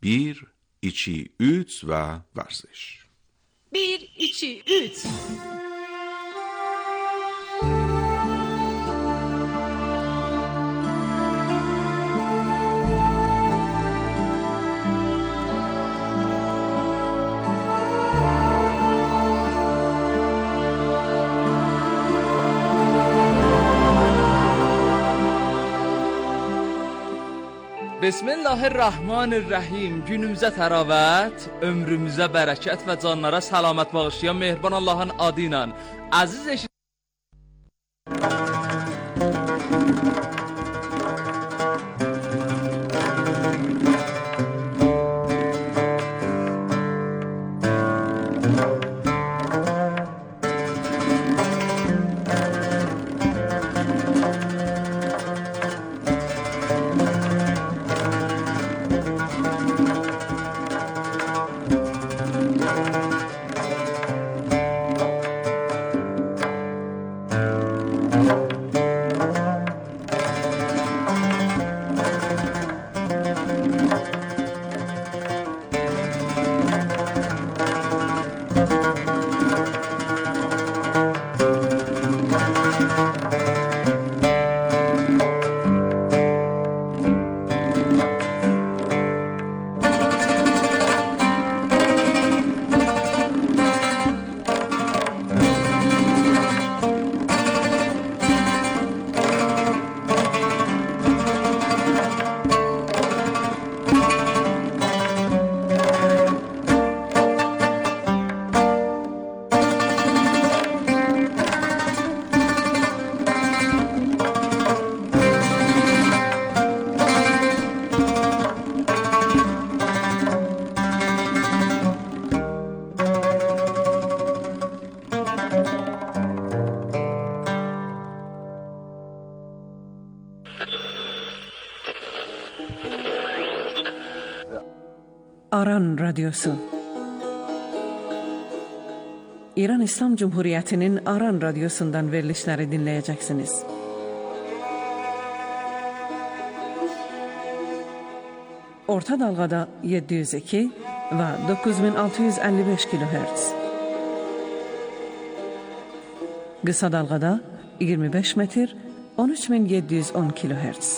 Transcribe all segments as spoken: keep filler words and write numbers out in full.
bir, iki, üç و ورزش. bir, iki, üç. Bismillahirrahmanirrahim. Günümüzə təravət, ömrümüzə bərəkət və canlara səlamət bağışlayan mehriban Allahın adı ilə əziz eşit Aran Radyosu İran İslam Cumhuriyeti'nin Aran Radyosu'ndan verilişleri dinleyeceksiniz. Orta dalgada yedi yüz iki ve dokuz bin altı yüz elli beş kilohertz. Kısa dalgada yirmi beş metr on üç bin yedi yüz on kilohertz.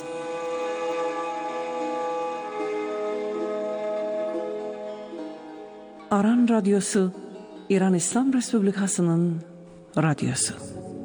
Aran Radyosu, İran İslam Respublikası'nın radyosu.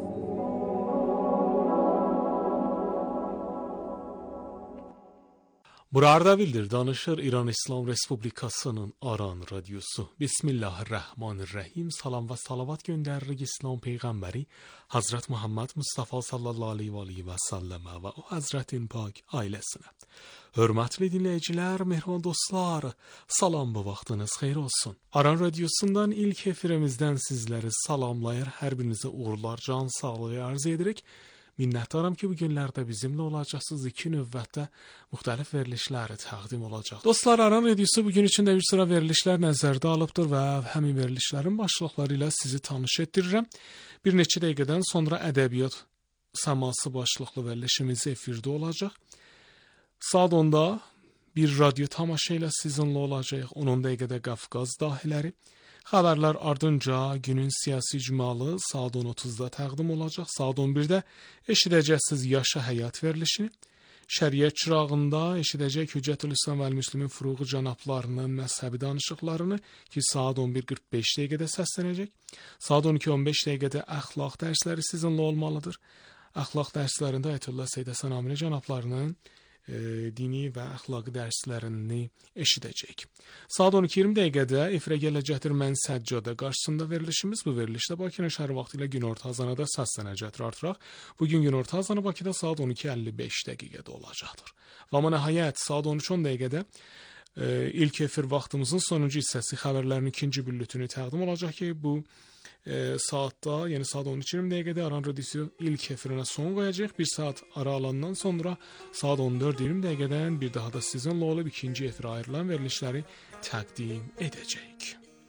Burada bildir danışır İran İslam Respublikası'nın Aran Radyosu. Bismillahirrahmanirrahim. Salam ve salavat gönderirik İslam Peygamberi Hazret Muhammed Mustafa sallallahu aleyhi ve aleyhi ve selleme ve o Hazretin pak ailesine. Hörmətli dinləyicilər, mehriban dostlar, salam bu vaxtınız xeyir olsun. Aran Radyosu'ndan ilk efirimizdən sizləri salamlayır, hər birinizə uğurlar, can sağlığı arz edirik. Minnətdaram ki, bu günlərdə bizimlə olacaqsınız. İki növbətdə müxtəlif verilişləri təqdim olacaq. Dostlar, Aran Radyosu bugün üçün də bir sıra verilişlər nəzərdə alıbdır və həmin verilişlərin başlıqları ilə sizi tanış etdirirəm. Bir neçə dəqiqədən sonra ədəbiyyat səması başlıqlı verilişimiz efirdə olacaq. Saat onda bir radyo tamaşa ilə sizinlə olacaq. on dəqiqədə Qafqaz dahiləri. Xəbərlər ardınca günün siyasi icmalı saat on otuzda təqdim olacaq. Saat on birdə eşidəcəksiniz Yaşa Həyat verilişini. Şəriət çırağında eşidəcək Hüccətül İslam və Müslimin Furuğu cənablarının məzhəbi danışıqlarını ki, saat on bir qırx beş dəqiqədə səslənəcək. Saat on iki on beş dəqiqədə əxlaq dərsləri sizinlə olmalıdır. Əxlaq dərslərində Ayətullah Seyyid Həsən Amini cənablarının dini və əxlaqi dərslərini eşidəcək. Saat on iki iyirmi dəqiqədə efirə gələcəkdir Mən Səccadə qarşısında verilişimiz. Bu verilişdə Bakının şəhəri vaxtı ilə günorta azanada səslənəcəkdir artıraq. Bugün günorta azanı Bakıda saat on iki əlli beş dəqiqədə olacaqdır. Və amma nəhayət saat on üç on dəqiqədə e, ilk efir vaxtımızın sonuncu hissəsi xəbərlərin ikinci büllütünü təqdim olacaq ki, bu E, saatda, yəni saat on üç iyirmi dəqiqədə Aran Radyosu ilk efirinə son qoyacaq. Bir saat ara alandan sonra saat on dörd iyirmi dəqiqədən bir daha da sizinlə olub ikinci efirə ayrılan verilişləri təqdim edəcək.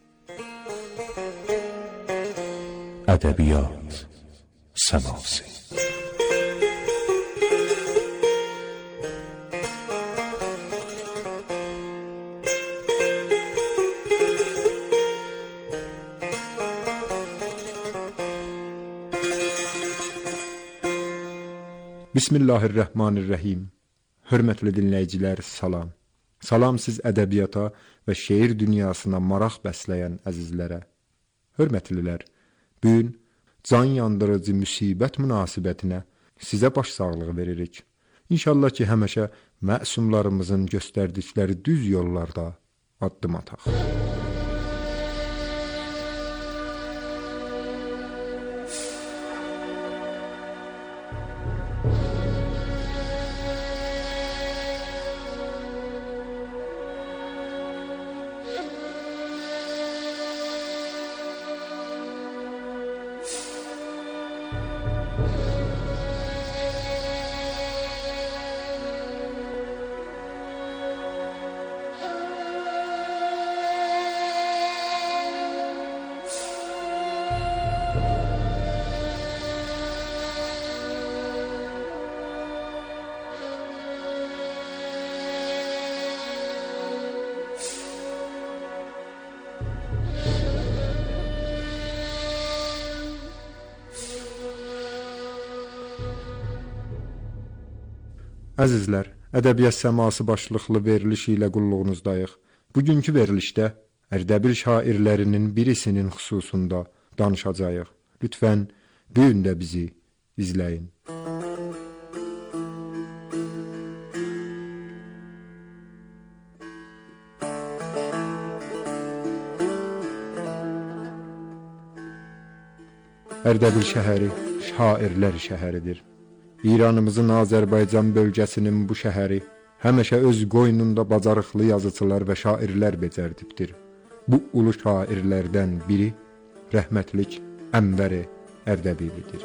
Ədəbiyyat səması. Bismillahirrahmanirrahim. Hörmətli dinləyicilər, salam. Salam siz ədəbiyyata və şeir dünyasına maraq bəsləyən əzizlərə. Hörmətlilər, bu gün can yandırıcı müsibət münasibətinə sizə baş sağlığı veririk. İnşallah ki, həmişə məsumlarımızın göstərdikləri düz yollarda addım ataq. Əzizlər, ədəbiyyat səması başlıqlı veriliş ilə qulluğunuzdayıq. Bugünkü verilişdə Ərdəbil şairlərinin birisinin xüsusunda danışacağıq. Lütfən, bu gün də bizi izləyin. Ərdəbil şəhəri şairlər şəhəridir. İranımızın Azərbaycan bölgəsinin bu şəhəri həmişə öz qoynunda bacarıqlı yazıçılar və şairlər becərdibdir. Bu ulu şairlərdən biri rəhmətlik Ənvər Ərdəbilidir.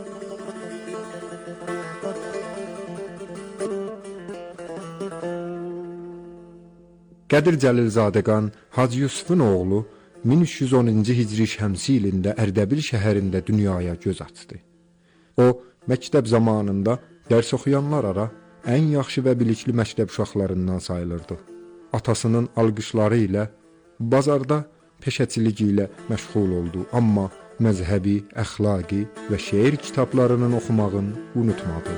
Qədir Cəlilzadəqan Hacı Yusufun oğlu min üç yüz onuncu hicri şəmsi ilində Ərdəbil şəhərində dünyaya göz açdı. O, məktəb zamanında dərs oxuyanlar ara ən yaxşı və bilikli məktəb uşaqlarından sayılırdı. Atasının alqışları ilə, bazarda peşəçilik ilə məşğul oldu, amma məzhəbi, əxlaqi və şeir kitablarının oxumağını unutmadı.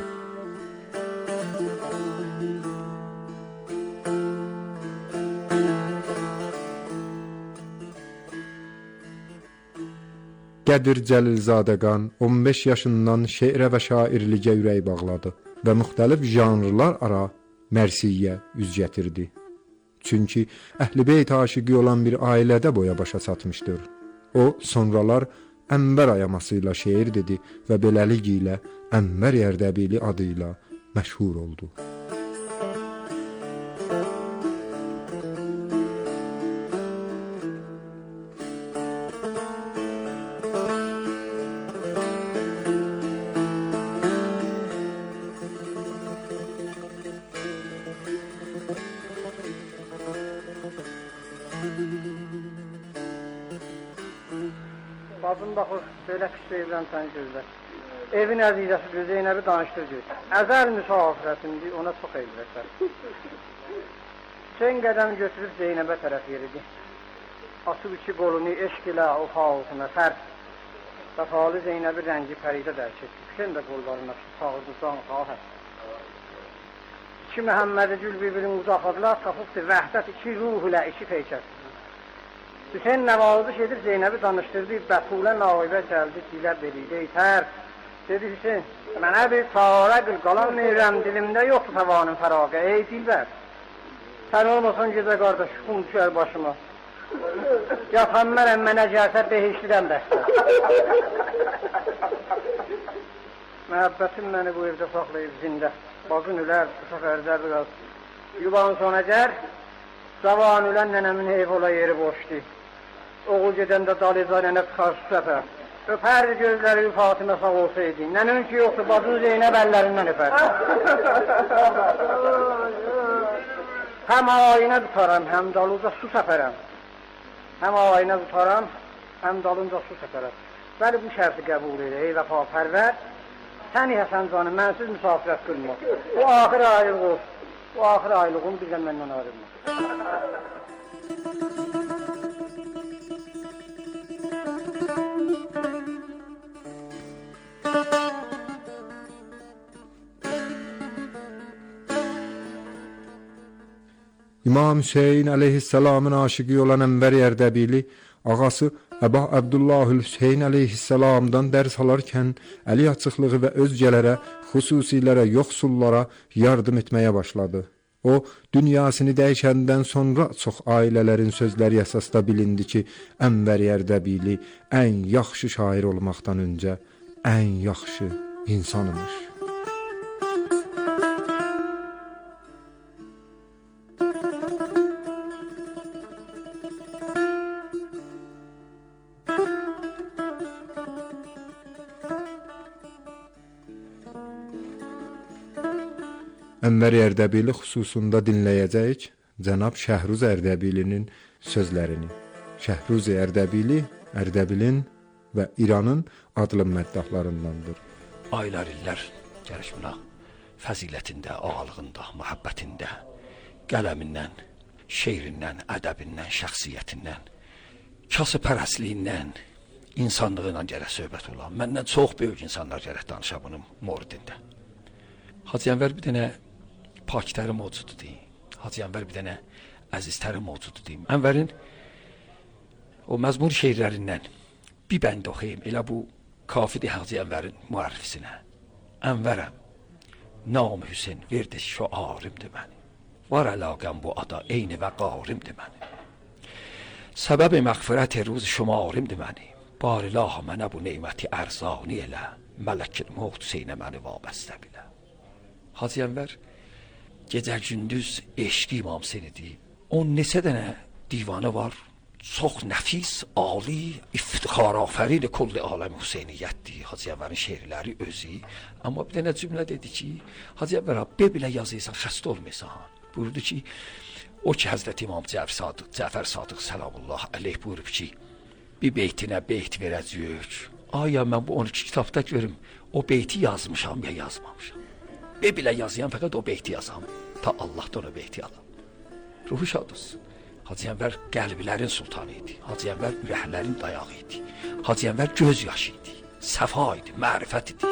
Qədir Cəlilzadəqan on beş yaşından şeirə və şairliyə ürək bağladı və müxtəlif janrlar ara mərsiyyə üz gətirdi. Çünki Əhl-i-Beyt aşiqi olan bir ailədə boya başa çatmışdır. O, sonralar Ənvər ayaması ilə şeir dedi və beləliklə Ənvər Ərdəbili adıyla məşhur oldu. Bacım baxır, belə pis evlən səni gözlər. Evin əzizəsi Zeynəbi danışdır göz. Əzəl müsafirətindir, ona çox eyləsər. Sen qədəm götürüb Zeynəbə tərəf yeridi. Asıb iki qolunu eşq ilə o xalqına sərt. Vəfalı Zeynəbi rəngi pəridə dərk etdi. Sen də qollarına sağırdıqdan xalq. İki Məhəmmədi Gül bir-birini uzaqladılar, tapıbdır vəhdət iki ruh ilə iki peykət. Hüseyin nəvazış edib Zeynəbi danışdırdı, Bətulə naibə gəldi, dilə beliydə itər. Dedi Hüseyin, mənə bir çarə qıl, qalan meyrəm dilimdə yoxdur tavanın fəraqə, ey dilbər. Sən olmasan gecə qardaş, xun düşər başıma. Yatan mənəm, mənə gəlsə behişlidən bəstər. Məhəbbətim məni bu evdə saxlayıb zində. Bacın ülər, bu səfərdə biraz. Yuvan sona gər, zavan ülən nənəmin heyf ola yeri boşdu. Oğul gedəndə daliza nənə çıxarşı səfər. Öpərdi gözləri Fatimə sağ olsaydı. Nənəm ki yoxdur, bacın Zeynəb əllərindən öpər. Həm ayinə tutaram, həm dalınca su səfərəm. Həm ayinə tutaram, həm dalınca su səfərəm. Bəli, bu şərti qəbul edir, ey vəfa pərvər. Səni Həsən canım, mənsiz müsafirət qılma. Bu axır aylıq olsun. Bu axır aylığım bir də məndən ayrılma. İmam Hüseyin əleyhissalamın aşıqı olan Ənvər Ərdəbili ağası Əba Əbdullahül Hüseyin əleyhissalamdan dərs alarkən əli açıqlığı və özgələrə, xüsusilərə, yoxsullara yardım etməyə başladı. O, dünyasını dəyişəndən sonra çox ailələrin sözləri əsasda bilindi ki, Ənvər Ərdəbili ən yaxşı şair olmaqdan öncə ən yaxşı insan imiş. Ənvər Ərdəbili xüsusunda dinləyəcəyik cənab Şəhruz Ərdəbilinin sözlərini. Şəhruz Ərdəbili, Ərdəbilin və İranın adlı məddahlarındandır. Aylar illər gəliş buna fəzilətində, ağalığında, məhəbbətində, qələmindən, şeirindən, ədəbindən, şəxsiyyətindən, kasıpərəstliyindən, insanlığından gərək söhbət olan. Məndən çox böyük insanlar gərək danışa bunun moridində. Hacı Ənvər bir dənə pakitəri mövcududur. Hacı Ənvər bir dənə əziztəri mövcududur. Ənvərin o məzmun şeirlərindən bir bənd oxuyayım. Elə bu kafidir Hacı Ənvərin müərrifisinə. Ənvərəm, nam Hüseyin verdi şüarimdir məni. Var əlaqəm bu ada eyni və qarimdir məni. Səbəb məğfirət ruz şumarimdir məni. Bar ilaha mənə bu neyməti ərzani elə. Mələkil mövt Hüseynə məni vabəstə bilə. Hacı Ənvər gecə gündüz eşqi İmam Hüseynidir. On neçə dənə divanı var. Çox nəfis, ali, iftixarafərin kulli aləm Hüseyniyyətdir. Hacı Ənvərin şeirləri özü. Amma bir dənə cümlə dedi ki, Hacı Ənvər be bilə yazıysan, xəstə olmaysan. Buyurdu ki, o ki Həzrət İmam Cəfər Sadıq, Cəfər Sadıq səlamullah əleyh buyurub ki, bir beytinə beyt verəcəyük. Aya mən bu on iki kitabda görüm, o beyti yazmışam ya yazmamışam. Be bilə yazıyam, fəqət o beyti yazam. Ta Allahdan o beyti alam. Ruhu şad olsun. Hacı Ənvər qəlblərin sultanı idi. Hacı Ənvər ürəklərin dayağı idi. Hacı Ənvər göz yaşı idi. Səfa idi, mərifət idi.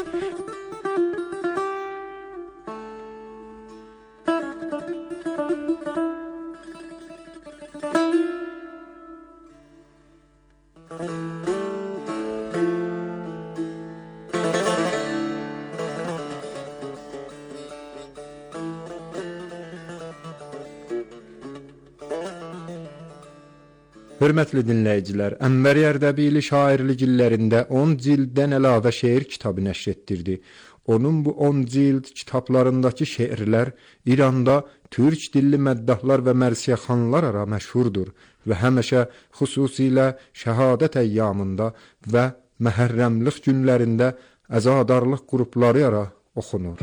Hörmətli dinləyicilər, Ənvər Ərdəbili şairlik illərində on cilddən əlavə şeir kitabı nəşr etdirdi. Onun bu on cild kitablarındakı şeirlər İranda türk dilli məddahlar və mərsiyəxanlar ara məşhurdur və həmişə xüsusilə şəhadət əyyamında və məhərrəmlik günlərində əzadarlıq qrupları ara oxunur.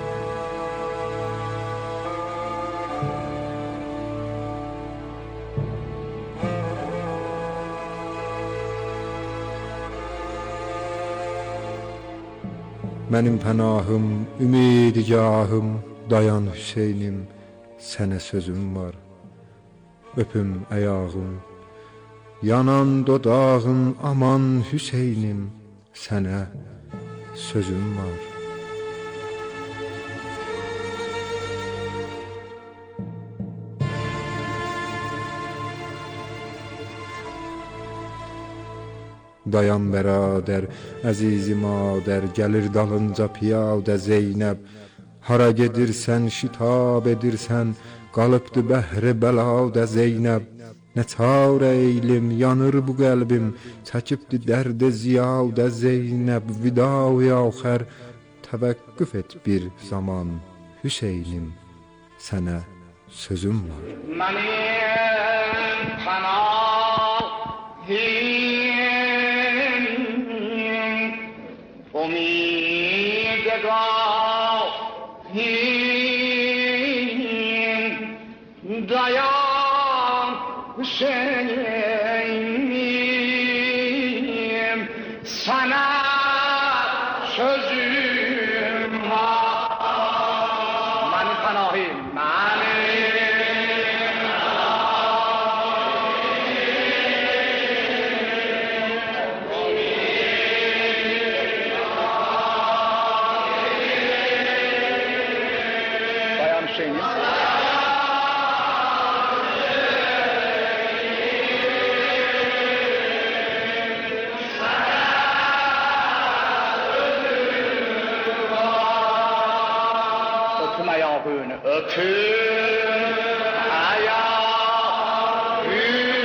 Mənim pənahım, ümidigahım, dayan Hüseynim, sənə sözüm var. Öpüm əyağım, yanan dodağım, aman Hüseynim, sənə sözüm var. Dayan bərədər, əzizi madər, gəlir dalınca piyadə Zeynəb. Hara gedirsən, şitab edirsən, qalıbdı bəhri bəladə Zeynəb. Nə çarə eylim, yanır bu qəlbim, çəkibdi dərdə ziyadə Zeynəb. Vidai axər, təvəqqüf et bir zaman, Hüseynim, sənə sözüm var. Mənim pənahim umidigahim, dayan Hüseynim, sana sözüm var. Mənim pənahim, ayağını öpür, ayağı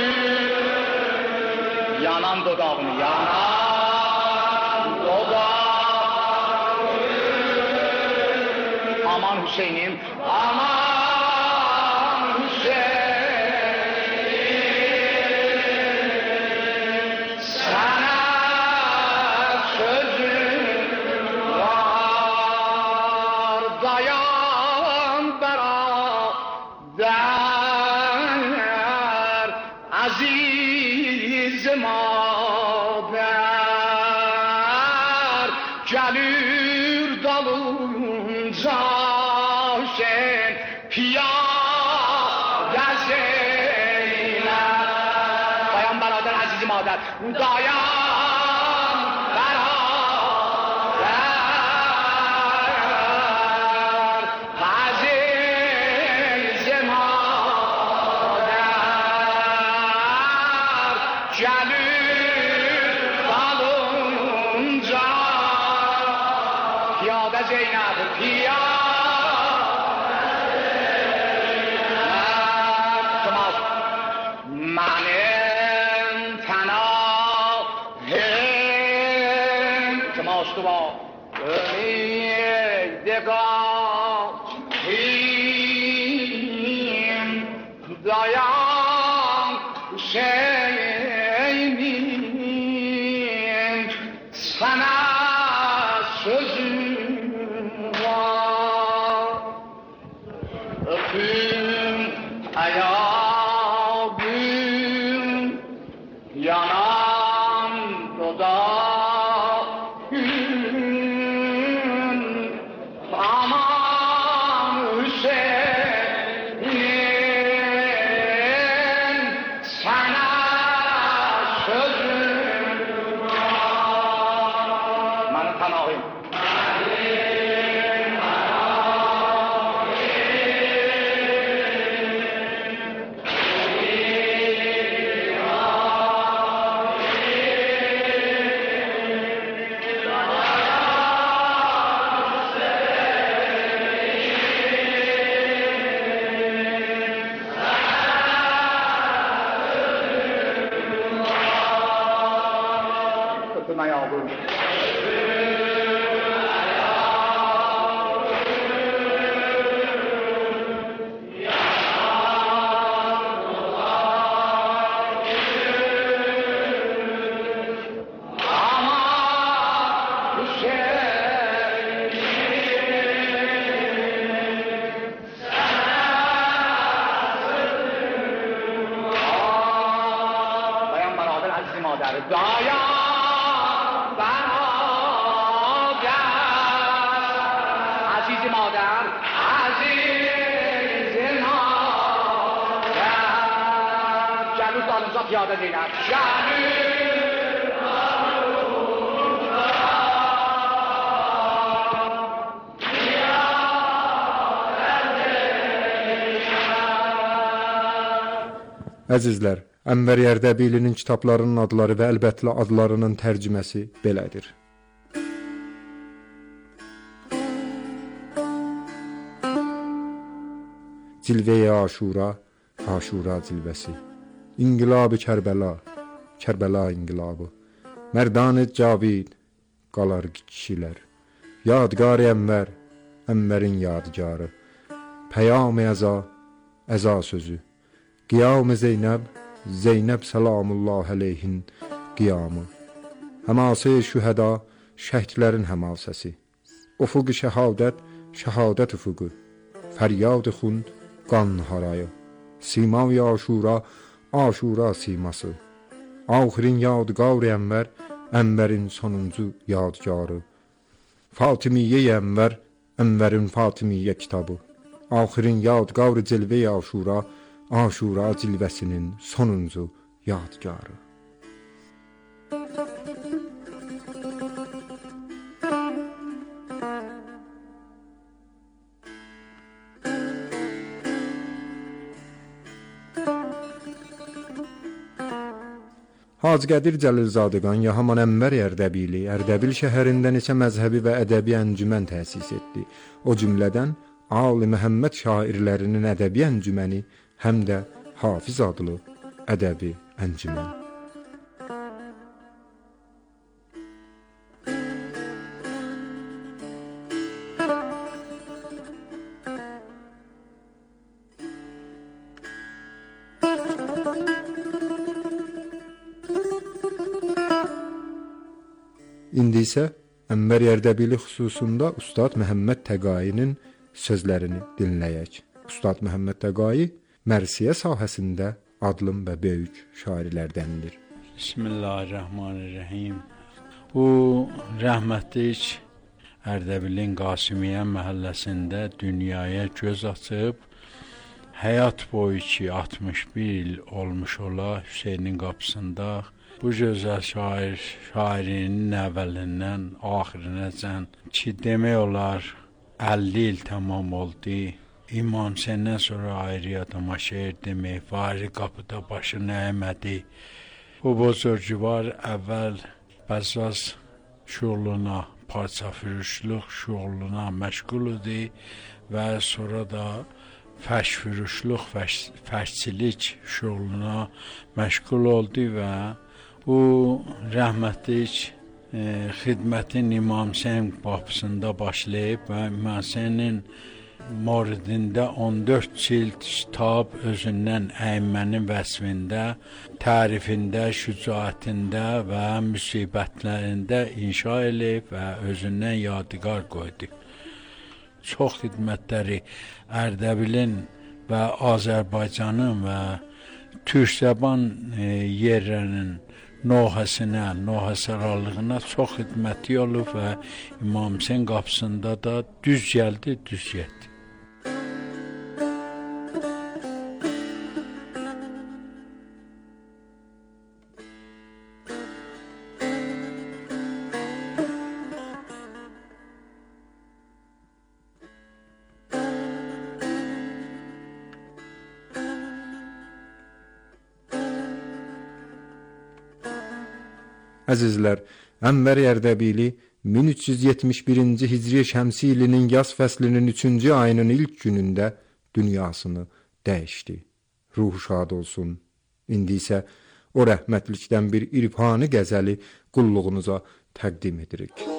yanan dodağını yanan dodağı. Aman Hüseyin'im, aman Hüseyin, sana sözüm var, dayan beraber, aziz mader, gelir dalınca sen piyade Zeynep. Dayan beraber aziz mader, dayan beraber, aziz mader, gelir dalınca piyade Zeynep, piyade Manem tenahim Temaştuva Ömeydegatim Dayan Hüseyin'im, sana sözüm var. Öpüm ayağım, yanan dodağım, aman Hüseyin, sana sözüm var. Benim tanağım. Öpüm ayağım. Aman Hüseyin, dayan beraber aziz mader, dayan beraber, aziz mader, aziz mader, gelür dalınca piyade Zeynep, gelür Əzizlər, Ənvər Ərdəbilinin kitablarının adları və əlbəttə adlarının tərcüməsi belədir. Cilvə-i Aşura, Aşura cilvəsi. İnqilab-ı Kərbəla, Kərbəla inqilabı. Mərdan-ı Cavid, qalar kişilər. Yadgar-ı Ənvər, Ənvərin yadgarı. Pəyam-ı Əza, Əza sözü. Qiyam-ı Zeynəb, Zeynəb salamullah əleyhin qiyamı. Həması-i şühəda, şəhidlərin həmasəsi. Ufuq-ı şəhadət, şəhadət ufuqu. Fəryad-ı xund, qan harayı. Sima-i Aşura, Aşura siması. Axirin yadgar-ı Ənvər, Ənvərin sonuncu yadgarı. Fatimiyyə-i Ənvər, Ənvərin Fatimiyyə kitabı. Axirin yadgar-ı Cilvə-i Aşura, Aşura cilvəsinin sonuncu yadgarı. Hacı Qədir Cəlilzadəgan ya haman Ənvər Ərdəbili, Ərdəbil şəhərində neçə məzhəbi və ədəbi əncümən təsis etdi. O cümlədən Ali Məhəmməd şairlərinin ədəbi əncüməni, həm də Hafiz adlı ədəbi əncüməni. İndi isə Ənvər Ərdəbili xüsusunda Ustad Məhəmməd Təqainin sözlərini dinləyək. Ustad Məhəmməd Təqai mərsiyə sahəsində adlım və böyük şairlərdəndir. Bismillahirrahmanirrahim. Bu rəhmətlik Ərdəbilin Qasimiyyə məhəlləsində dünyaya göz açıb, həyat boyu ki altmış bir il olmuş ola Hüseynin qapısında bu gözəl şair, şairinin əvvəlindən axirinəcən ki, demək olar əlli il tamam oldu. İmam Hüseyndən sonra ayrı adama şeir demək, vari qapıda başını əymədi. Bu bozorgüvar əvvəl bəzaz şuğluna, parça fürüşlük şuğluna məşğul idi və sonra da fəş fürüşlük, fəşçilik şuğluna məşğul oldu və bu rəhmətlik e, xidmətin İmam Hüseyn qapısında başlayıb və İmam Hüseynin moridində on dörd cild kitab özündən əymənin vəsfində, tərifində, şücaətində və müsibətlərində inşa edib və özündən yadigar qoydu. Çox xidmətləri Ərdəbilin və Azərbaycanın və Türk-Zəban e, yerlərinin nohəsinə, nohəsərallığına çox xidməti olub və İmam Hüseyn qapısında da düz gəldi, düz getdi. Əzizlər, Ənvər Ərdəbili min üç yüz yetmiş birinci Hicri Şəmsi ilinin yaz fəslinin üçüncü ayının ilk günündə dünyasını dəyişdi. Ruhu şad olsun. İndi isə o rəhmətlikdən bir irfani qəzəli qulluğunuza təqdim edirik.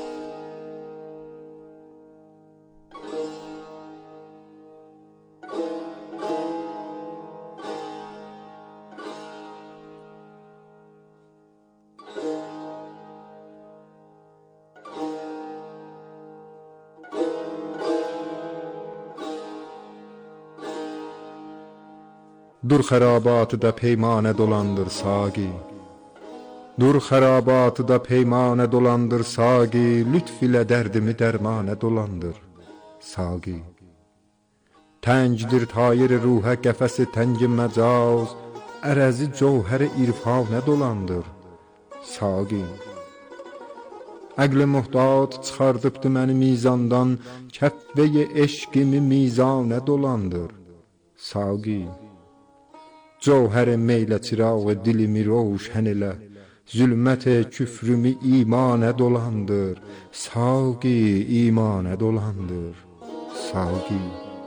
Dur xərabatı da peymanə dolandır saqi. Dur xərabatı da peymanə dolandır saqi. Lütf ilə dərdimi dərmanə dolandır saqi. Təngdir tayir ruhə qəfəsi təngi məcaz. Ərəzi cövhəri irfanə dolandır saqi. Əqli muhtaç çıxardıbdı məni mizandan. Kəffəyi eşqimi mizanə dolandır saqi. Cövhər meylə çirağı dilimi roşən elə. Zülmət küfrümü imanə dolandır saqi, imanə dolandır saqi.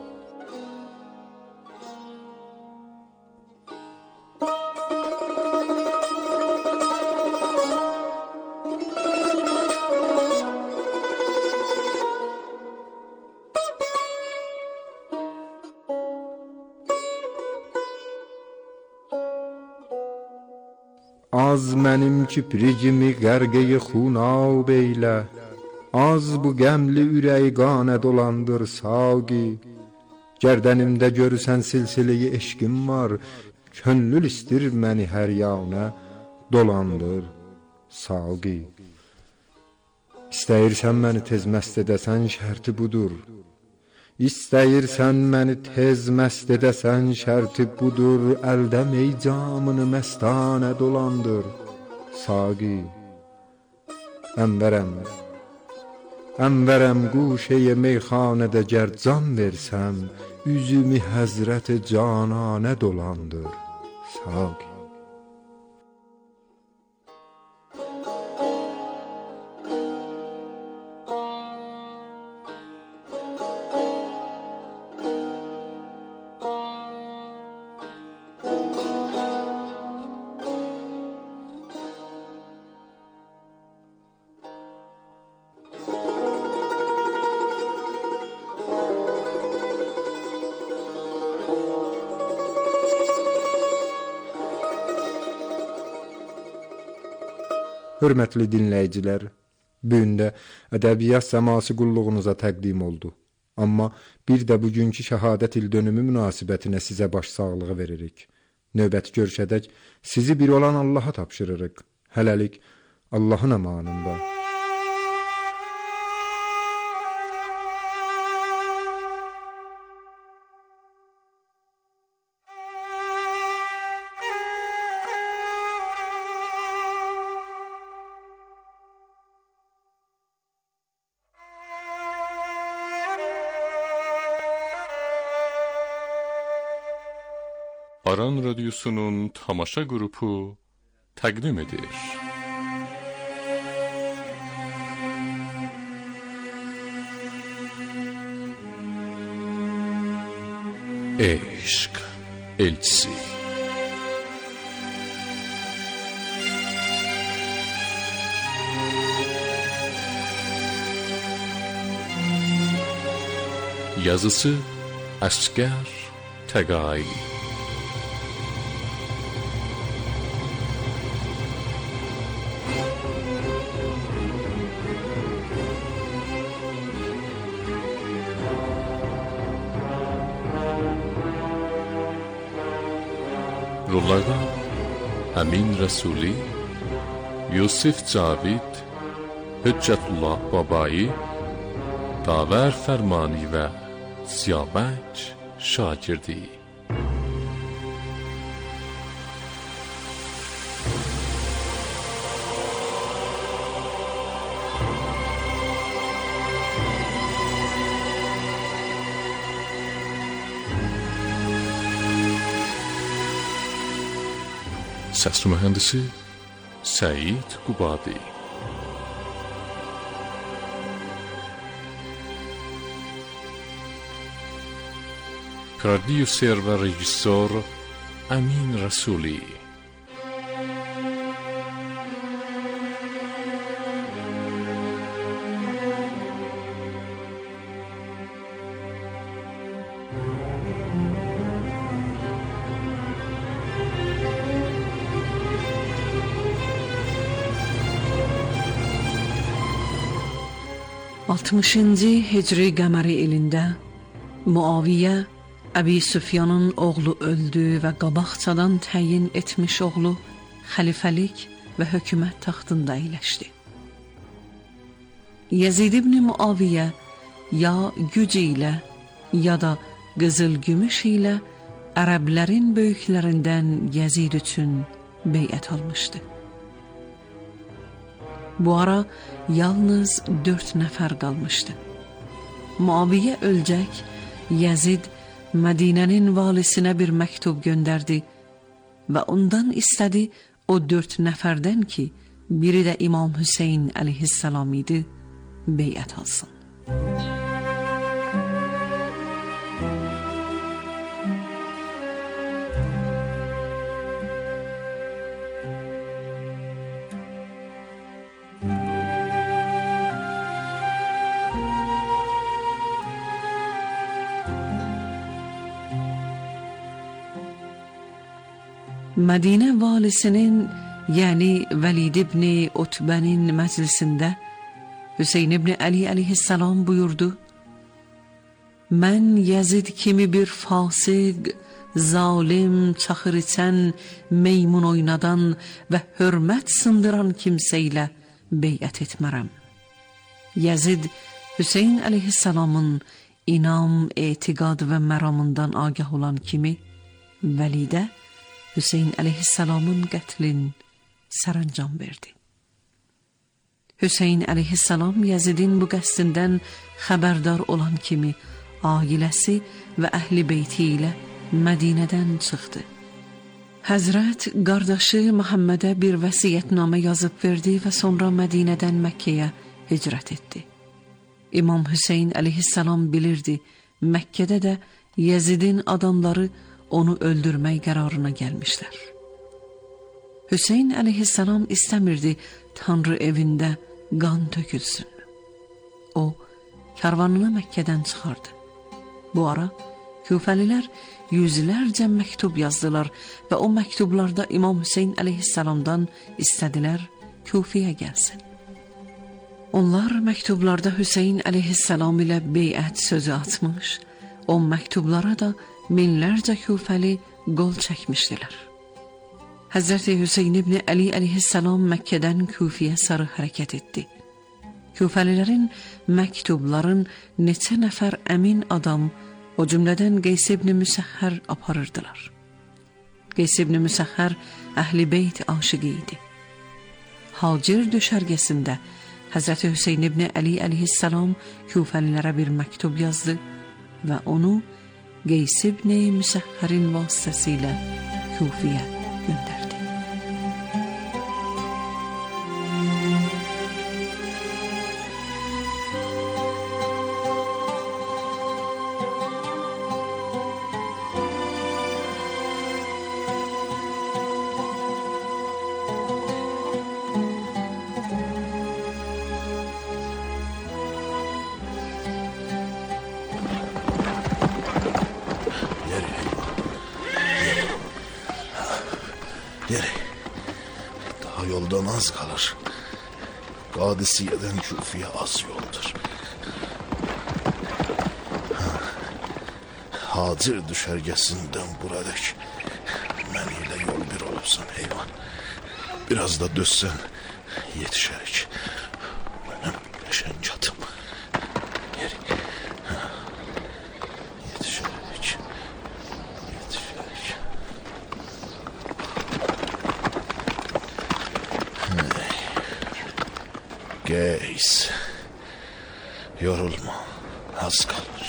Az mənim kipricimi qərqəyi xunab eylə. Az bu qəmli ürəyi qanə dolandır saqi. Gərdənimdə görürsən silsiləyi eşqim var. Könlül istir məni hər yanə dolandır saqi. İstəyirsən məni tez məst edəsən şərti budur. İstəyirsən məni tez məst edəsən şərti budur. Əldə meycamını məstanə dolandır saqi. Ənvərəm, ənvərəm quşəyə meyxanədə gər can versəm. Üzümü həzrət-i cananə dolandır saqi. Hörmətli dinləyicilər, bu gün də ədəbiyyat səması qulluğunuza təqdim oldu. Amma bir də bugünkü şəhadət il dönümü münasibətinə sizə başsağlığı veririk. Növbəti görüşədək sizi bir olan Allaha tapşırırıq. Hələlik Allahın əmanında. Aran Radyosu'nun tamaşa grubu təqdim edir. Eşq elçisi. Yazısı Əsgər Təqai. Rollarda Əmin Rəsuli, Yusif Cavid, Hüccətullah Babai, Davər Fərmani və Siyabək Şagirdi. Səs mühəndisi Səid Qubadi. Prodüser və rejissor Əmin Rəsuli. altmışıncı Hicri qəməri ilində Muaviyə Əbi Süfyanın oğlu öldü və qabaqcadan təyin etmiş oğlu xəlifəlik və hökumət taxtında əyləşdi. Yezid ibn Muaviyə ya güc ilə ya da qızıl gümüş ilə ərəblərin böyüklərindən Yezid üçün beyət almışdı. Bu ara yalnız dörd nəfər qalmışdı. Muaviyə ölcək, Yezid Mədinənin valisinə bir məktub göndərdi və ondan istədi o dörd nəfərdən ki, biri də İmam Hüseyn əleyhissalam idi, beyət alsın. Mədinə valisinin, yəni Vəlid ibn Utbənin məclisində Hüseyn ibn Əli əleyhissalam buyurdu: Mən Yezid kimi bir fasiq, zalim, çaxır içən, meymun oynadan və hörmət sındıran kimsə ilə beyət etmərəm. Yezid Hüseyn əleyhissalamın inam, etiqad və məramından agah olan kimi Vəlidə Hüseyn əleyhissalamın qətlin sərəncam verdi. Hüseyn əleyhissalam Yezidin bu qəsdindən xəbərdar olan kimi ailəsi və əhli beyti ilə Mədinədən çıxdı. Həzrət qardaşı Məhəmmədə bir vəsiyyətnamə yazıb verdi və sonra Mədinədən Məkkəyə hicrət etdi. İmam Hüseyn əleyhissalam bilirdi, Məkkədə də Yezidin adamları onu öldürmək qərarına gəlmişlər. Hüseyn əleyhissalam istəmirdi Tanrı evində qan tökülsün. O, karvanını Məkkədən çıxardı. Bu ara Küfəlilər yüzlərcə məktub yazdılar və o məktublarda İmam Hüseyn əleyhissalamdan istədilər Kufiyə gəlsin. Onlar məktublarda Hüseyn əleyhissalam ilə beyət sözü atmış, o məktublara da minlərcə Kufəli qol çəkmişdilər. Həzrəti Hüseyn ibn Əli əleyhissalam Məkkədən Kufiyə sarı hərəkət etdi. Kufəlilərin məktubların neçə nəfər əmin adam, o cümlədən Qeys ibn Müsəhhər aparırdılar. Qeys ibn Müsəhhər Əhl-i Beyt aşıqı idi. Hacir düşərgəsində Həzrəti Hüseyn ibn Əli əleyhissalam Kufəlilərə bir məktub yazdı və onu Qeys ibn Müsəhhərin vasitəsilə Kufiyə göndərdi. Daha yoldan az kalır. Kadisiye'den Küfiye az yoldur. Ha. Hacir düşergesinden buradaki meniyle yol bir olursan heyvan. Biraz da dözsen yetişerik. Benim yaşancatım. Yeri. Ha. Yetişerik. Yetişerik. Qeys, yorulma, az kalır.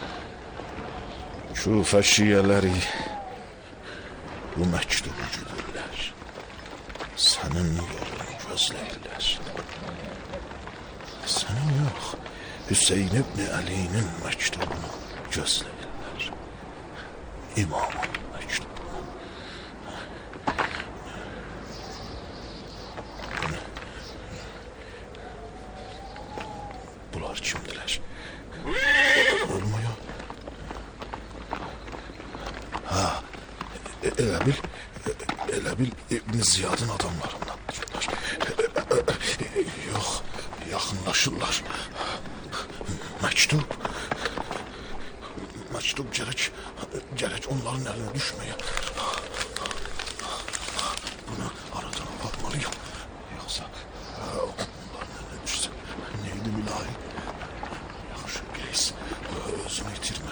Küfə şiələri bu məktubu güdürlər. Sənin yolunu gözləyirlər. Sənin yox, Hüseyn ibn Əlinin məktubunu gözləyirlər. İmamın məktubunu. Bunlar kimdiler? Olmuyor. Ha, elə bil, elə bil İbn Ziyad'ın adamlarındandırlar. Yox, yaxınlaşırlar. Məktub. Məktub gərək, gərək onların əlinə düşməyə. Bunu aradan aparmalıyım. Yoxsa onların əlinə düşsə neydi mülayim? Yaxşı Qeys, özünü itirmə.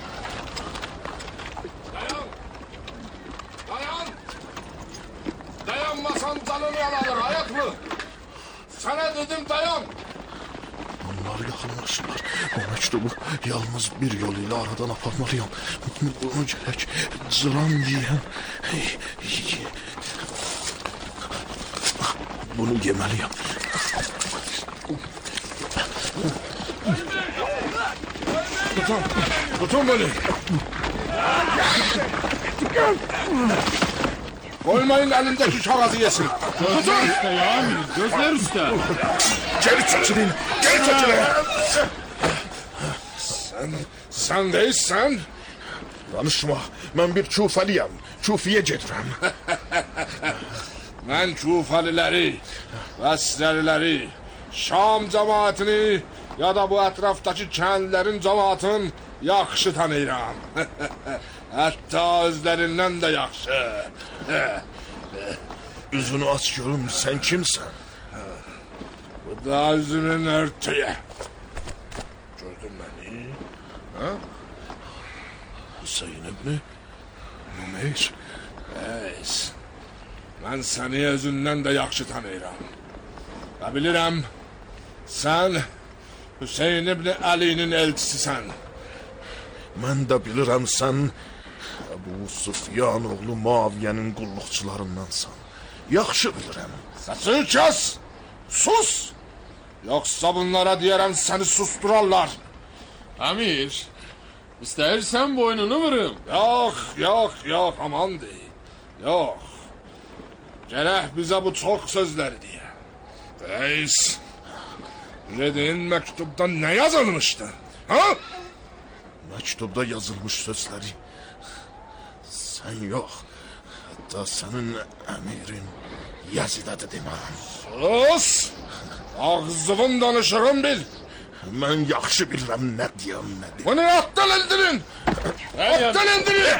Dayan! Dayan! Dayanmasan canını yalanır, hayat mı? Sana dedim dayan! Onlar yaxınlaşırlar. O məktubu yalnız bir yol ilə aradan aparmalıyım. Bunu gərək cıran yiyən. Bunu yeməliyim. Tutun, tutun beni! Koymayın elindeki kağızı yesin. Gözler üstte ya amir, gözler üstte. Geri çekilin, geri çekilin. Sen, sen değilsen... Danışma, ben bir Küfəliyəm. Küfiyə gedirəm. Mən Küfəliləri, Bəsrəliləri, Şam cemaatini ya da bu ətrafdakı kəndlərin cemaatın yaxşı tanıyıram. Hətta özlərindən də yaxşı. Üzünü aç görüm, sen kimsən? Bu da üzünün örtüyü. Gördün beni? Ha? Hüseyin ibn Numeyr. Qeys, mən səni özündən də yaxşı tanıyıram. Və bilirəm, sən Hüseyin ibn Əlinin elçisisən. Mən də bilirəm, sən Əbu Süfyan oğlu Muaviyyənin qulluqçularındansan. Yaxşı bilirəm. Səsini kəs! Sus! Yoxsa bunlara deyərəm səni susturarlar. Amir, istəyirsən boynunu vurum. Yox, yox, yox, aman deyil. Yox. Gərək bizə bu çox sözləri deyə. Qeys, dediyin məktubda nə yazılmışdı? Ha? Məktubda yazılmış sözləri sən yox, hətta sənin əmirin Yazıdadır deməm. Sus! Ağzıvın danışığın bil. Mən yaxşı bilirəm nə deyəm, nə deyəm. Bunu atdan eldirin! Atdan eldirin!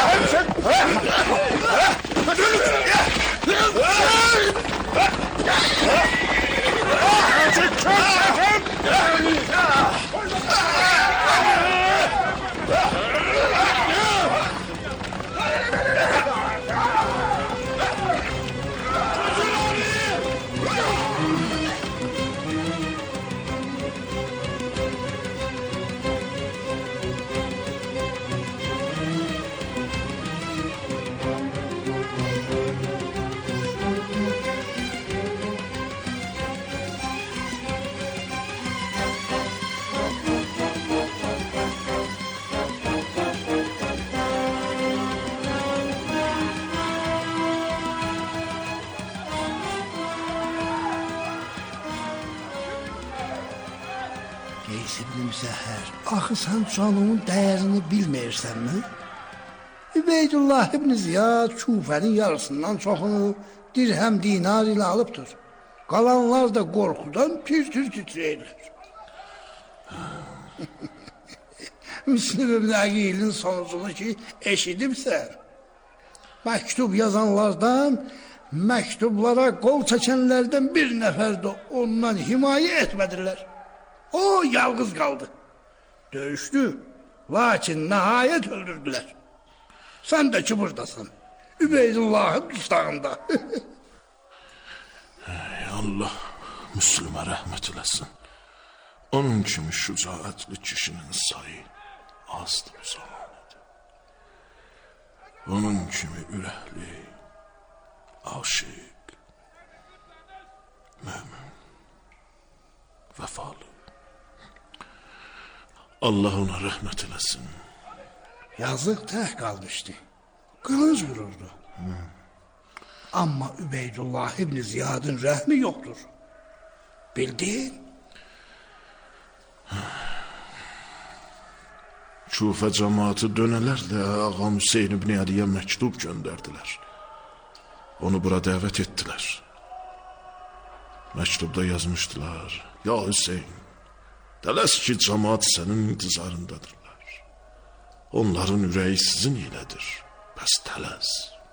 Qeys-ibn Müzəhhər, axı sən canının dəyərini bilməyirsənmi? Übeydullah ibn Ziyad Kufənin yarısından çoxunu dirhəm dinar ilə alıbdır. Qalanlar da qorxudan tir-tir titrəyirlər. Müslim ibn Aqilin sonucunu ki eşidibsən, məktub yazanlardan, məktublara qol çəkənlərdən bir nəfər də ondan himayə etmədirlər. O yalqız qaldı. Döyüşdü, lakin nəhayət öldürdülər. Sən də ki buradasan, Übeydullahın dustağında. Ey Allah, Müslümə rəhmət eləsin. Onun kimi şücaətli kişinin sayı azdır bu zamanədə. Onun kimi ürəkli, aşiq, mömin, vəfalı. Allah ona rəhmət eləsin. Yazıq tək qalmışdı. Qılınc vururdu. Hmm. Amma Übeydullah ibn Ziyadın rəhmi yoxdur. Bildin? Kufə cəmaatı dönələrlə Ağam Hüseyin ibn Əliyə məktub göndərdilər. Onu bura dəvət etdilər. Məktubda yazmışdılar: Ya Hüseyin, tələs ki, cəmaat sənin intizarındadırlar. Onların ürəyi sizin ilədir. Bəs tələs.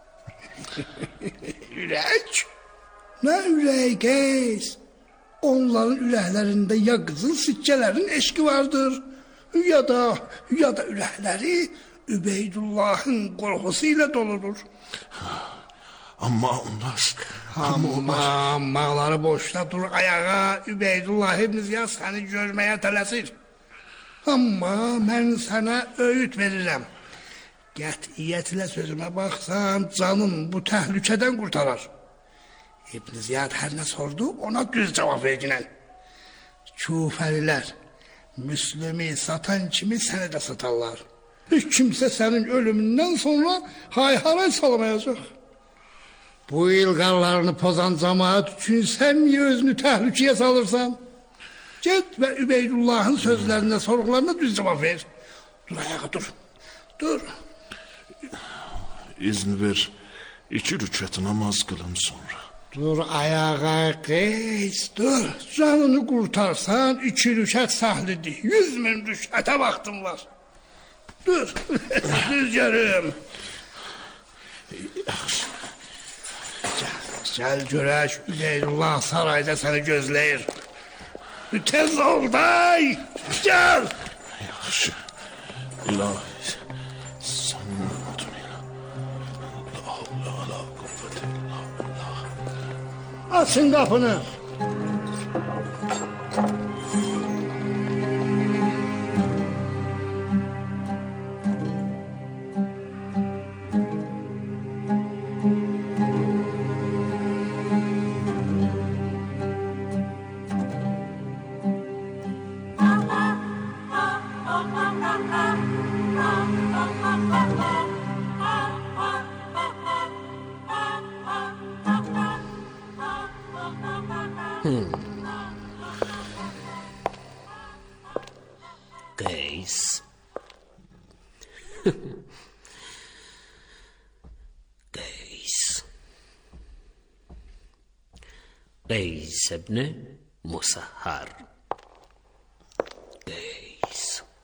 Ürək? Nə ürək Qeys? Onların ürəklərində ya qızıl sikkələrin eşqi vardır, ya da, ya da ürəkləri Übeydullahın qorxusu ilə doludur. Amma onlar... Amma, ammaları boşda dur ayağa, Übeydullah ibn Ziyad səni görməyə tələsir. Amma mən sənə öğüt verirəm. Qətiyyətlə sözümə baxsan, canın bu təhlükədən qurtarar. İbn Ziyad hər nə sordu, ona düz cavab verginən. Kufəlilər, Müslümi satan kimi səni də satarlar. Heç kimsə sənin ölümündən sonra hay-haray salmayacaq. Bu ilqarlarını pozan cəmaat üçün sən niyə özünü təhlükəyə salırsan? Get və Übeydullahın sözlərində, sorğularına düz cavab ver. Dur ayağa, dur. Dur. İzin ver, iki rükət namaz qılım sonra. Dur ayağa Qeys, dur. Canını qurtarsan iki rükət səhlidir. Yüz min rükətə vaxtım var. Dur, düz görüm. Yaxşı. Gəl görək, Übeydullah sarayda səni gözləyir. Tez ol day, gəl. Yaxşı, ilahi, sənin adın ilə. La havlə və la qüvvətə illa billah. Açın qapını. Hmm. Qeys. Qeys. Qeys ibn Musahhar. Qeys.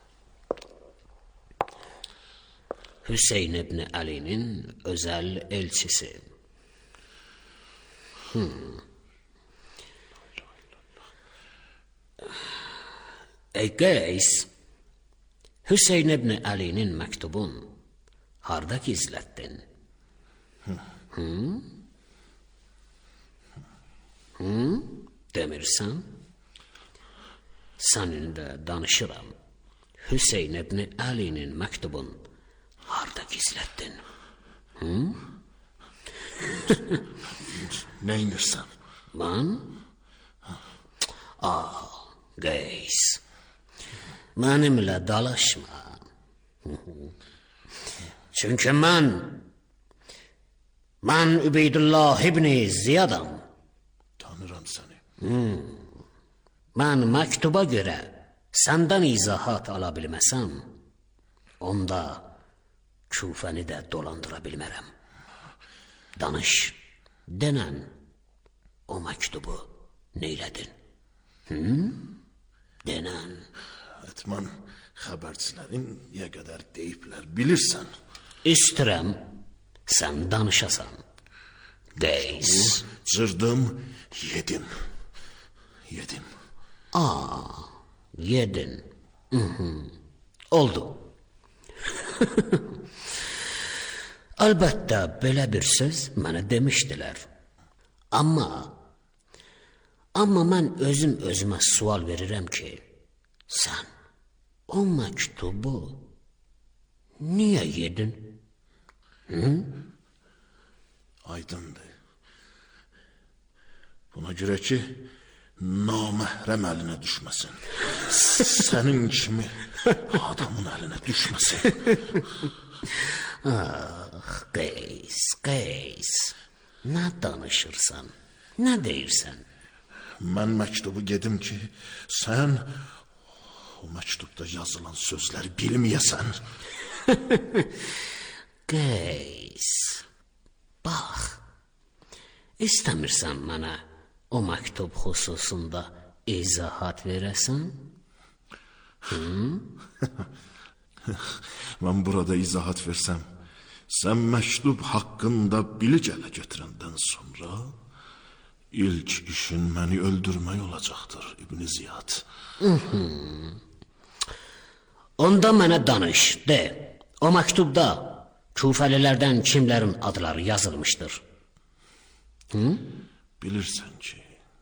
Hüseyn ibn Ali'nin özel elçisi. Hmm. Ey Qeys, Hüseyn ibn Ali'nin məktubun harda gizlətdin? Hmm? Hmm? Demirsən? Səninlə danışıram. Hüseyn ibn Ali'nin məktubun harda gizlətdin? Hmm? Neynirsən? Mən? Ah, Qeys. Mənimlə dalaşma. Çünki mən mən Übeydullah ibn Ziyadam. Tanıram səni. Hmm. Mən məktuba görə səndən izahat ala bilməsəm, onda Küfəni də dolandıra bilmərəm. Danış, denən o məktubu neylədin? Hmm? Denən. Etman xəbərçilərin niyə qədər deyiblər, bilirsən. İstərəm, sən danışasan. Qeys. Cırdım, yedim. Yedim. Aa, yedin. Hı-hı. Oldu. Əlbəttə, belə bir söz mənə demişdilər. Amma, amma mən özüm özümə sual verirəm ki, sən o məktubu niyə yedin? Hı? Aydındır. Buna görə ki, naməhrəm əlinə düşməsin. Sənin kimi adamın əlinə düşməsin. Ah, Qeys, Qeys. Nə danışırsan? Nə deyirsən? Mən məktubu gedim ki, sən o məktubda yazılan sözləri bilməyəsən. Qeys, bax, istəmirsən mənə o məktub xüsusunda izahat verəsən? Mən burada izahat versəm, sən məktub haqqında bilik ələ götürəndən sonra ilk işin məni öldürmək olacaqdır, İbn Ziyad. Onda mənə danış, de, o məktubda Küfəlilərdən kimlərin adları yazılmışdır? Hı? Bilirsən ki,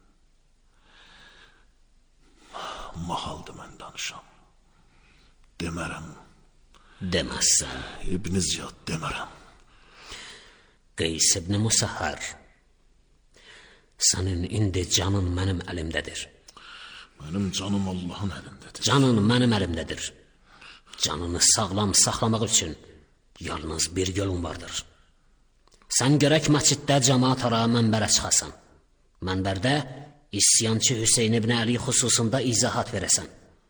mahaldır mən danışam. Demərəm. Deməzsən. İbn Ziyad demərəm. Qeys ibn Musahhar, sənin indi canın mənim əlimdədir. Mənim canım Allahın əlindədir. Canın mənim əlimdədir. Canını sağlam saxlamaq üçün yalnız bir yolun vardır. Sən gərək məsciddə cəmaat ara mənbərə çıxasan. Mənbərdə isyançı Hüseyn ibn Əli xüsusunda izahat verəsən.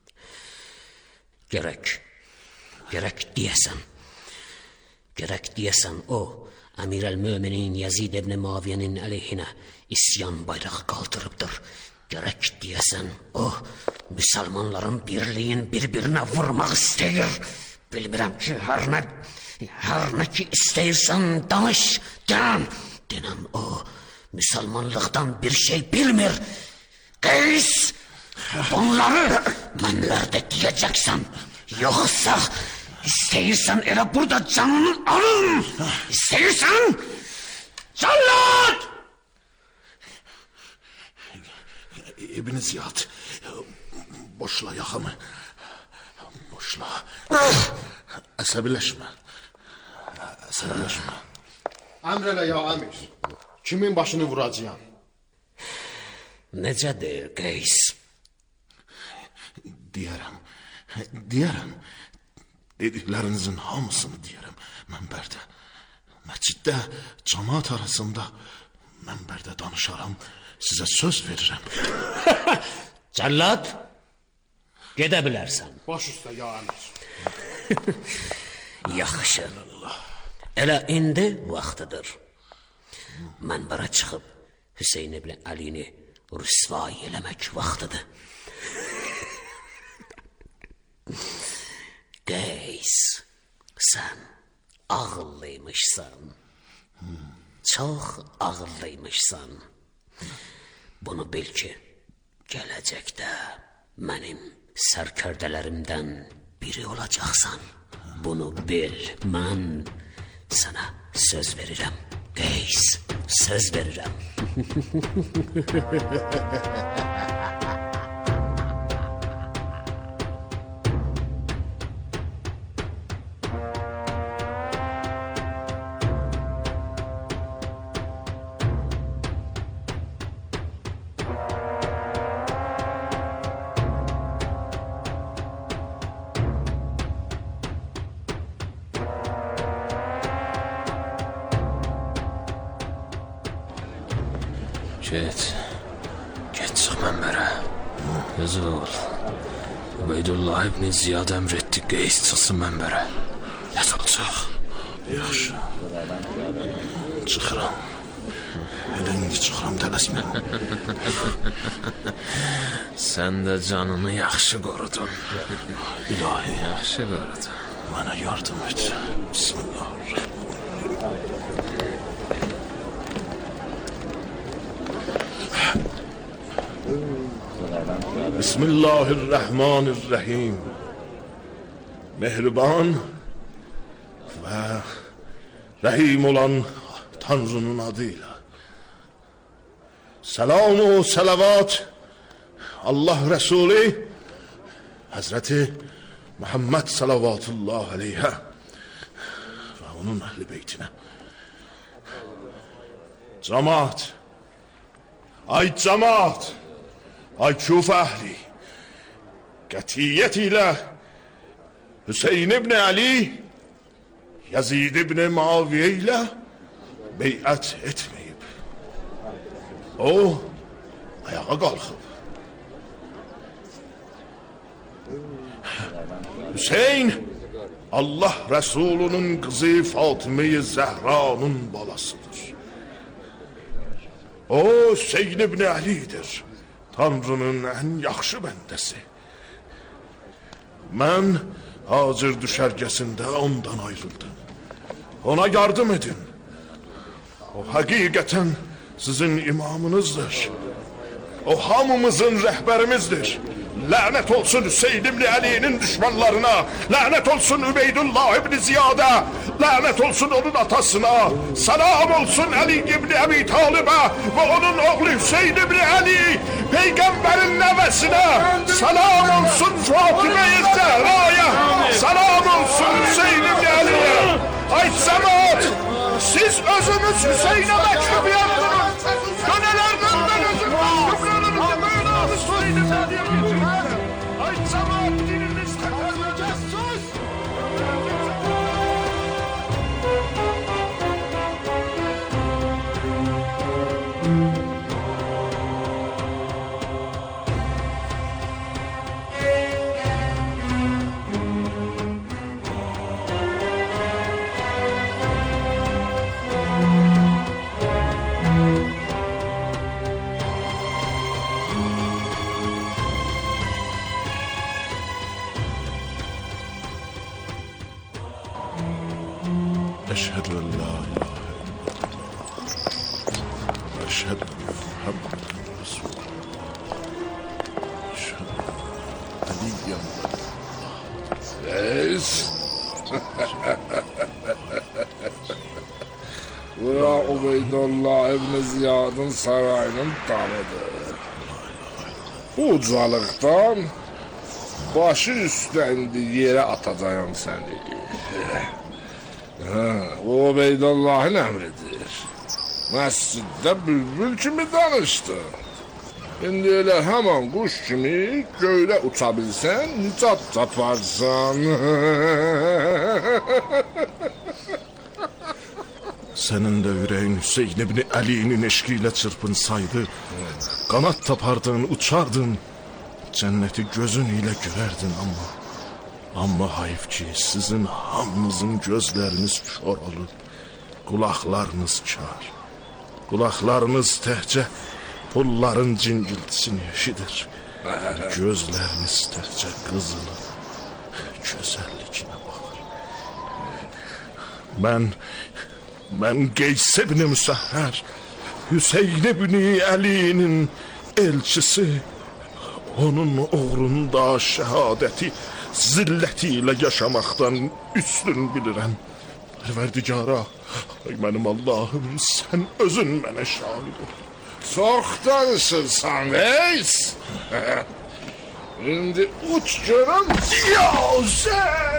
Gərək, gərək deyəsən, gərək deyəsən o, Əmir əl-Möminin Yazid ibn Muaviyyənin əleyhinə isyan bayrağı qaldırıbdır. Gərək deyəsən o, müsəlmanların birliyin bir-birinə vurmaq istəyir. Bilmirəm ki, hər nə, hər nə ki istəyirsən danış, denəm. Denəm o, müsəlmanlıqdan bir şey bilmir. Qeys, bunları mənlərdə deyəcəksən. Yoxsa istəyirsən elə burada canını alın. İstəyirsən, cəllad! İbn Ziyad, boşla yaxamı. Boşla. Əsəbiləşmə. Əsəbiləşmə. Əmr elə ya əmir. Kimin başını vuracağım? Necədir Qeys? Deyərəm. Deyərəm. Dediklərinizin hamısını deyərəm. Mənbərdə, məsciddə, cəmaat arasında mənbərdə danışaram. Sizə söz verirəm. Cəllad, gedə bilərsən. Baş üstə ya əmir. Yaxşı. Elə indi vaxtıdır. Mənbərə çıxıb Hüseyn ibn Əlini rüsvay eləmək vaxtıdır. Qeys, sən ağıllıymışsan. Çox ağıllıymışsan. Bunu bil ki, gələcəkdə mənim sərkərdələrimdən biri olacaqsan. Bunu bil, mən sənə söz verirəm. Qeys, söz verirəm. Get, get çıx mənbərə. Yazıq ol. Ubeydullah ibn Ziyad əmr etdi, Qeys çıxsın mənbərə. Yazıq çıx. Yaxşı. Çıxıram. Elə indi çıxıram, tələsmə. Sən də canını yaxşı qorudun. İlahi. Yaxşı qorudun. Mənə yardım et. Bismillahirrahmanirrahim. Bismillahirrahmanirrahim. Mehriban və rəhim olan Tanrının adıyla. Salam və salavat Allah Resulü Hazreti Muhammed salavatullah aleyhə və onun əhl-i beytinə. Cemaat, ay cemaat, ay Küfə əhli, qətiyyət ilə Hüseyin ibn Ali, Yazid ibn Muaviyə ilə beyət etməyib. O, ayağa qalxıb. Hüseyin, Allah Rəsulunun qızı Fatıma-i Zəhranın balasıdır. O, Hüseyin ibn Ali'dir. Tanrının ən yaxşı bəndəsi. Mən Hacir düşərgəsində ondan ayrıldım. Ona yardım edin. O həqiqətən sizin imamınızdır. O hamımızın rəhbərimizdir. Lənət olsun Hüseyin ibn Ali'nin düşmanlarına. Lənət olsun Übeydullah ibn Ziyada. Lənət olsun onun atasına. Salam olsun Ali ibn Əbi Talibə və onun oğlu Hüseyin ibn Ali, Peyğəmbərin nəvəsinə. Salam olsun Fatıma-i Zəhraya. Salam olsun Hüseyin ibn Ali'yə. Ay cemaat, siz özünüz Hüseyin'e məktub yazdırın. Dönələrindən özün məktublarınızı böyle adı Hüseyin ibn Ali'yə getirin. Ay cemaat, dininiz təqərləcək sus. أشهد أن لا إله إلا الله أشهد أن محمدا رسول الله أشهد أن عليا Reis. Bura Ubeydullah ibn Ziyad'ın sarayının damıdır. Bu ucalıqdan başı üstə indi yerə atacağım səni. Ha, o Ubeydullah'ın əmridir. Məsciddə bülbül kimi danışdı. İndi elə həman quş kimi göydə uça bilsən, nicat taparsan. Sənin də ürəyin Hüseyin ibn Ali'nin eşqi ilə çırpınsaydı, qanat tapardın, uçardın, cənnəti gözün ilə görərdin, amma amma hayf ki, sizin hamınızın gözləriniz kör olub, qulaqlarınız kar. Qulaqlarınız təhcə pulların cingiltisini eşidir. Gözləriniz təkcə qızılın gözəllikinə baxır. Mən, mən Qeys ibn Müsəhhər, Hüseyn ibn Əlinin elçisi, onun uğrunda şəhadəti zilləti ilə yaşamaqdan üstün bilirəm. Pərverdigara, ay mənim Allahım, sən özün mənə şahid ol. Çox danışırsan Qeys. İndi uç görəm. Ya sen!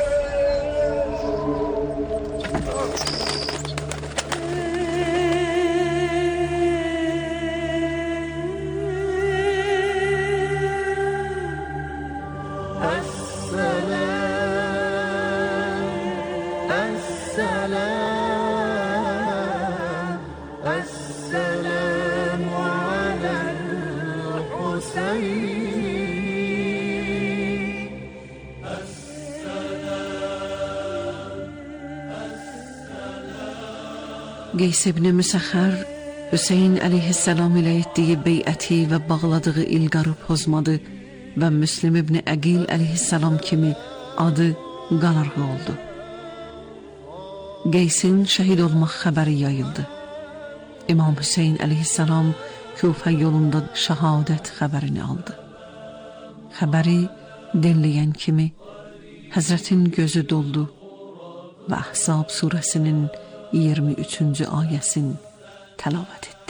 Qeys ibn Müsəxxər Hüseyn əleyhissalam ilə etdiyi beyəti və bağladığı ilqarı pozmadı və Müslim ibn Əqil əleyhissalam kimi adı qararğı oldu. Qeysin şəhid olmaq xəbəri yayıldı. İmam Hüseyn əleyhissalam Küfə yolunda şəhadət xəbərini aldı. Xəbəri dinləyən kimi Həzrətin gözü doldu və Əhzab surəsinin iyirmi üçüncü ayəsini təlavət etdi.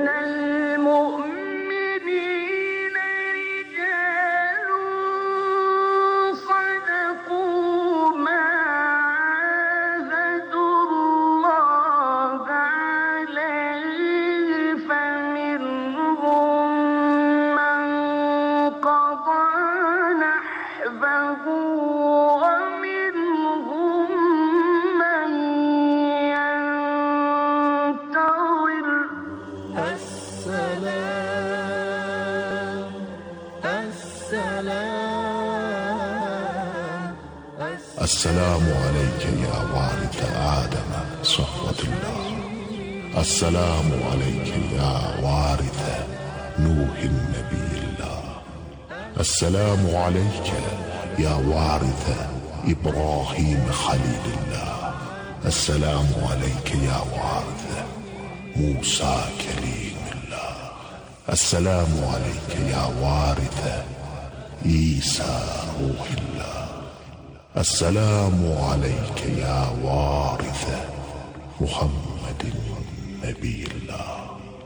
السلام عليك يا وارث آدم صفوة الله. السلام عليك يا وارث نوح نبي الله. السلام عليك يا وارث إبراهيم خليل الله. السلام عليك يا وارث موسى كليم الله. السلام عليك يا وارث عيسى روح الله. السلام عليك يا وارث محمد نبي الله.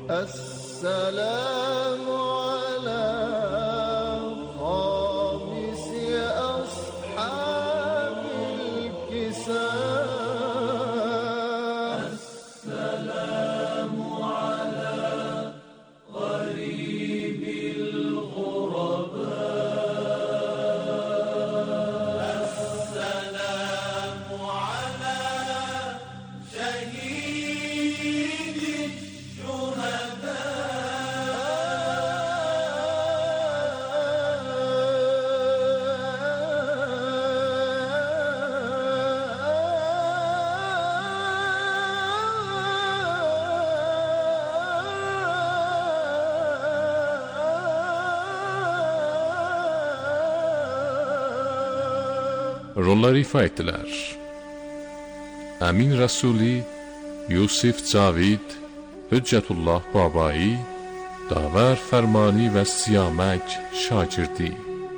السلام على خامس أصحاب الكساء. السلام على غريب الغرباء. Rolları ifa etdilər. Əmin Rəsuli, Yusif Cavid, Hüccətullah Babai, Davər Fərmani və Siyamək Şagirdi.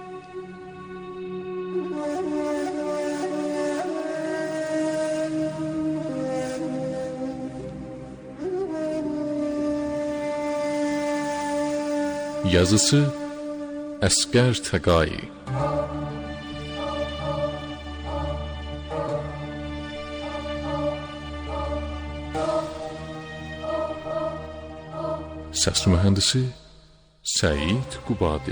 Yazısı Əsqər Təqai. Səs mühəndisi Səid Qubadi.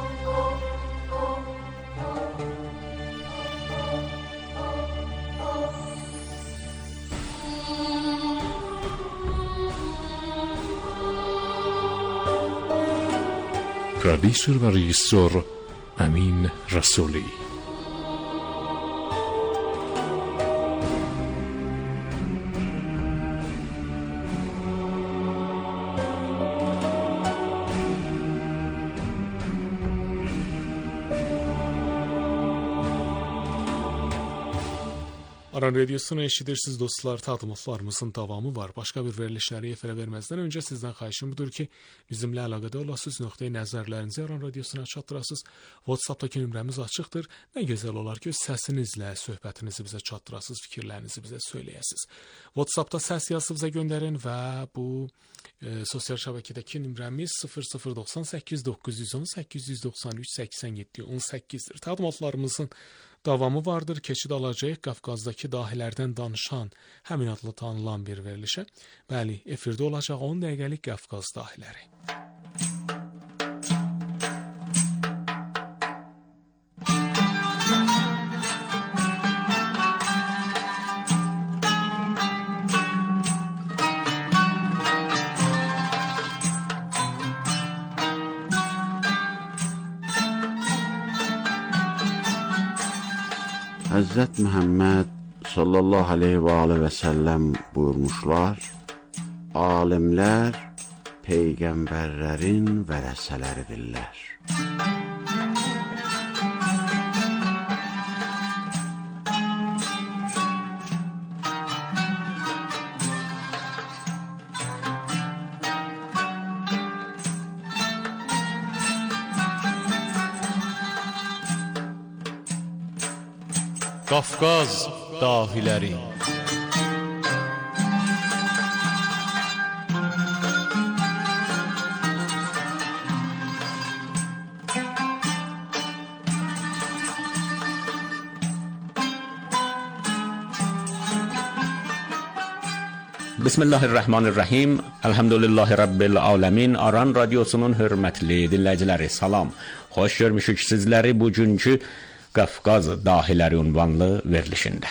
Prodüser və rejissor Əmin Rəsuli. Aran Radyosunu eşidirsiniz dostlar, təqdimatlarımızın davamı var. Başqa bir verilişləri efirə verməzdən öncə sizdən xahişim budur ki, bizimlə əlaqədə olasınız, nöqteyi nəzərlərinizi Aran Radyosuna çatdırasınız. WhatsApp'dakı nömrəmiz açıqdır. Nə gözəl olar ki, səsinizlə söhbətinizi bizə çatdırasınız, fikirlərinizi bizə söyləyəsiniz. WhatsApp'da səs yazıb bizə göndərin və bu e, sosial şəbəkədəki nömrəmiz sıfır sıfır doxsan səkkiz doqquz yüz on səkkiz yüz doxsan üç səksən yeddi on səkkizdir. Təqdimatlarımızın davamı vardır. Keçid alacağıq Qafqazdakı dahilərdən danışan, həmin adlı tanınan bir verilişə. Bəli, efirdə olacaq on dəqiqəlik Qafqaz dahiləri. Həzrət Məhəmməd sallallahu aleyhi və aleyhi və səlləm buyurmuşlar, alimlər peyğəmbərlərin vərəsələridirlər. Qafqaz dahiləri. Bismillahirrahmanirrahim. Elhamdülillahi Rabbil alemin. Aran Radyosu'nun hürmetli dinləyiciləri, salam. Xoş görmüşük sizləri bugünkü Qafqaz dahiləri unvanlı verilişində.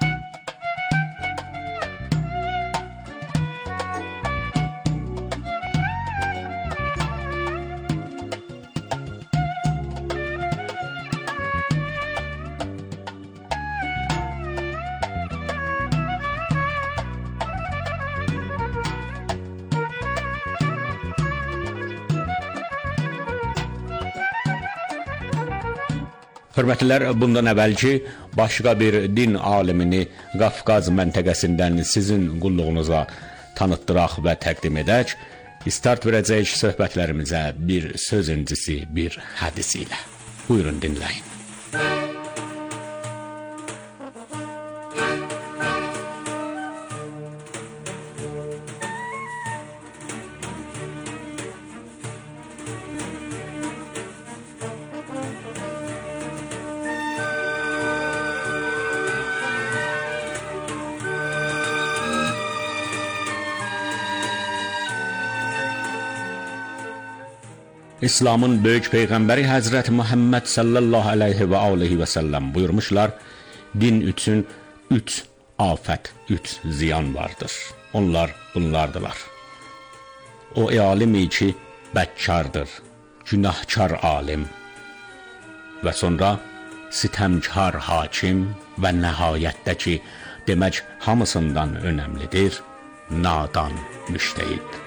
Hörmətlilər, bundan əvvəlki başqa bir din alimini Qafqaz məntəqəsindən sizin qulluğunuza tanıtdıraq və təqdim edək. İstart verəcək söhbətlərimizə bir söz incisi, bir hədis ilə. Buyurun, dinləyin. İslamın böyük peyğəmbəri Həzrət Muhammed sallallahu aleyhi və aleyhi və səlləm buyurmuşlar, din üçün üç afət, üç ziyan vardır. Onlar bunlardılar. O alimi ki, bədkardır, günahkar alim və sonra sitəmkar hakim və nəhayətdə ki, demək hamısından önəmlidir, nadan müştəhid.